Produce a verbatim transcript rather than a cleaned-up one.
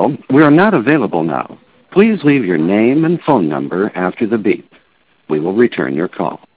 call. We are not available now. Please leave your name and phone number after the beep. We will return your call.